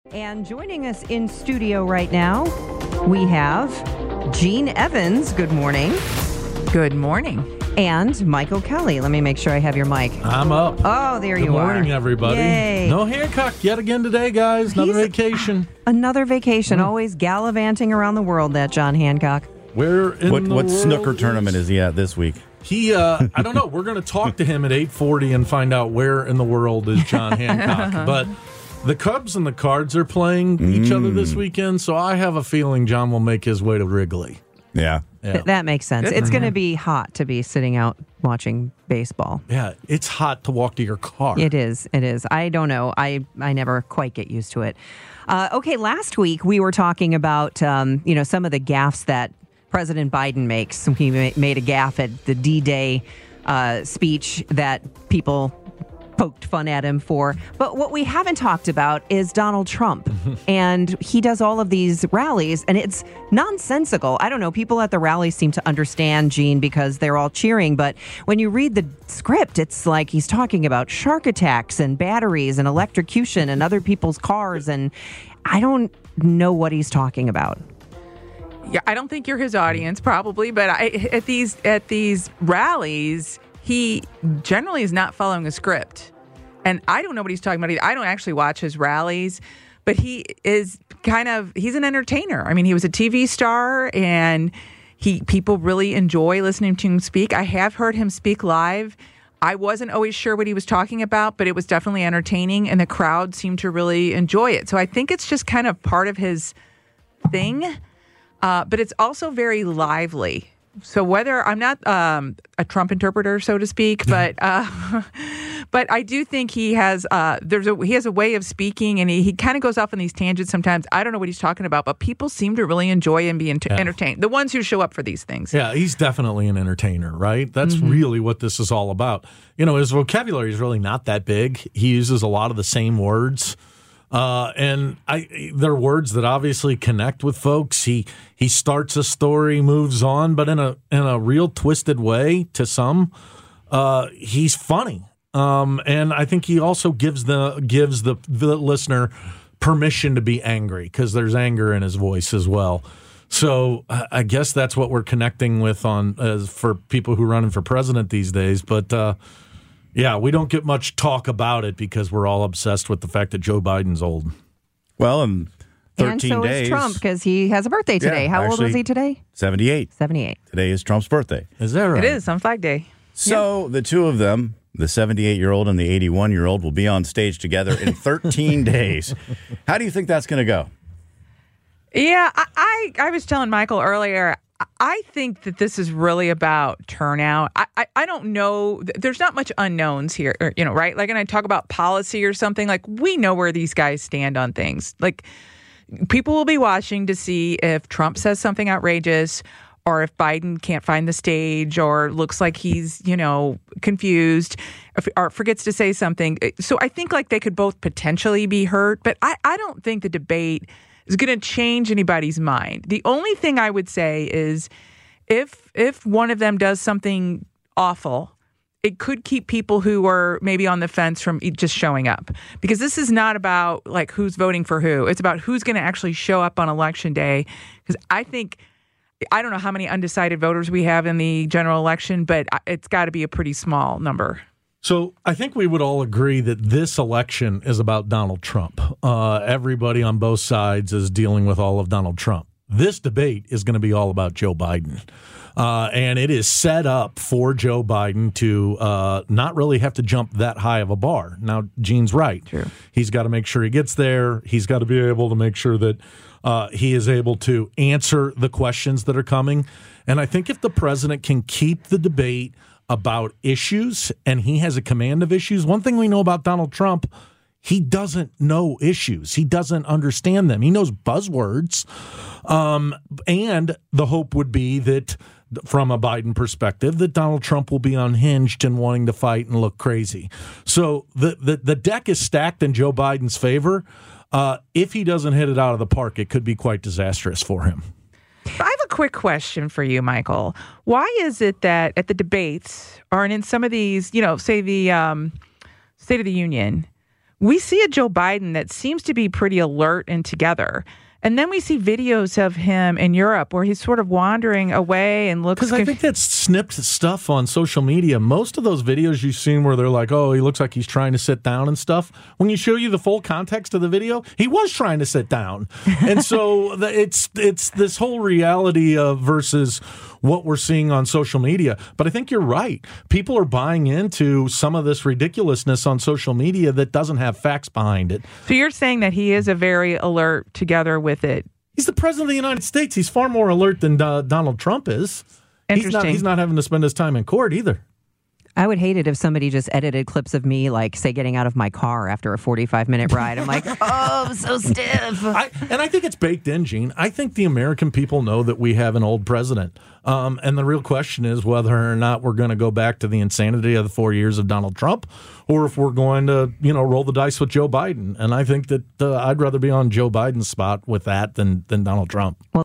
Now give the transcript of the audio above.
And joining us in studio right now, we have Gene Evans. Good morning. Good morning. And Michael Kelly. Let me make sure I have your mic. I'm up. Oh, there you are. Good morning, everybody. Yay. No Hancock yet again today, guys. Another vacation. Another vacation. Always gallivanting around the world, that John Hancock. Where in the What world snooker tournament is he at this week? He, I don't know. We're going to talk to him at 8:40 and find out where in the world is John Hancock. But the Cubs and the Cards are playing each other this weekend, so I have a feeling John will make his way to Wrigley. Yeah. That makes sense. It's going to be hot to be sitting out watching baseball. Yeah, it's hot to walk to your car. It is. I don't know. I never quite get used to it. Okay, last week we were talking about some of the gaffes that President Biden makes. He made a gaffe at the D-Day speech that people poked fun at him for. But what we haven't talked about is Donald Trump. And he does all of these rallies, and it's nonsensical. I don't know. People at the rallies seem to understand, Gene, because they're all cheering. But when you read the script, it's like he's talking about shark attacks and batteries and electrocution and other people's cars. And I don't know what he's talking about. Yeah, I don't think you're his audience, probably, but at these rallies, he generally is not following a script. And I don't know what he's talking about either. I don't actually watch his rallies, but he is he's an entertainer. I mean, he was a TV star, and people really enjoy listening to him speak. I have heard him speak live. I wasn't always sure what he was talking about, but it was definitely entertaining, and the crowd seemed to really enjoy it. So I think it's just kind of part of his thing. But it's also very lively. So whether I'm not a Trump interpreter, so to speak, but I do think he has he has a way of speaking, and he kind of goes off on these tangents sometimes. I don't know what he's talking about, but people seem to really enjoy and be entertained. The ones who show up for these things. Yeah, he's definitely an entertainer, right? That's really what this is all about. His vocabulary is really not that big. He uses a lot of the same words. And there are words that obviously connect with folks. He starts a story, moves on, but in a real twisted way to some. He's funny. And I think he also gives the listener permission to be angry, because there's anger in his voice as well. So I guess that's what we're connecting with for people who are running for president these days. But yeah, we don't get much talk about it because we're all obsessed with the fact that Joe Biden's old. Well, in 13 and so days. is Trump, because he has a birthday today. Yeah, How old was he today? 78. 78. Today is Trump's birthday. Is that right? It is on Flag Day. So the two of them, the 78-year-old and the 81-year-old, will be on stage together in 13 days. How do you think that's going to go? Yeah, I was telling Michael earlier, I think that this is really about turnout. I don't know. There's not much unknowns here, right? Like, and I talk about policy or something, like, we know where these guys stand on things. Like, people will be watching to see if Trump says something outrageous, or if Biden can't find the stage, or looks like he's, confused, or forgets to say something. So I think like they could both potentially be hurt, but I don't think the debate is going to change anybody's mind. The only thing I would say is if one of them does something awful, it could keep people who are maybe on the fence from just showing up. Because this is not about like who's voting for who. It's about who's going to actually show up on Election Day. Because I don't know how many undecided voters we have in the general election, but it's got to be a pretty small number. So I think we would all agree that this election is about Donald Trump. Everybody on both sides is dealing with all of Donald Trump. This debate is going to be all about Joe Biden. And it is set up for Joe Biden to not really have to jump that high of a bar. Now, Gene's right. True. He's got to make sure he gets there. He's got to be able to make sure that he is able to answer the questions that are coming. And I think if the president can keep the debate about issues, and he has a command of issues. One thing we know about Donald Trump, he doesn't know issues. He doesn't understand them. He knows buzzwords. And the hope would be that, from a Biden perspective, that Donald Trump will be unhinged and wanting to fight and look crazy. So the deck is stacked in Joe Biden's favor. If he doesn't hit it out of the park, it could be quite disastrous for him. I have a quick question for you, Michael. Why is it that at the debates or in some of these, say the State of the Union, we see a Joe Biden that seems to be pretty alert and together. And then we see videos of him in Europe where he's sort of wandering away and looks... Because I think that's snipped stuff on social media. Most of those videos you've seen where they're like, oh, he looks like he's trying to sit down and stuff. When you show you the full context of the video, he was trying to sit down. And so it's this whole reality of versus what we're seeing on social media. But I think you're right. People are buying into some of this ridiculousness on social media that doesn't have facts behind it. So you're saying that he is a very alert together with it. He's the president of the United States. He's far more alert than Donald Trump is. Interesting. He's not having to spend his time in court either. I would hate it if somebody just edited clips of me, like, say, getting out of my car after a 45-minute ride. I'm like, oh, I'm so stiff. And I think it's baked in, Gene. I think the American people know that we have an old president. And the real question is whether or not we're going to go back to the insanity of the 4 years of Donald Trump, or if we're going to, roll the dice with Joe Biden. And I think that I'd rather be on Joe Biden's spot with that than Donald Trump.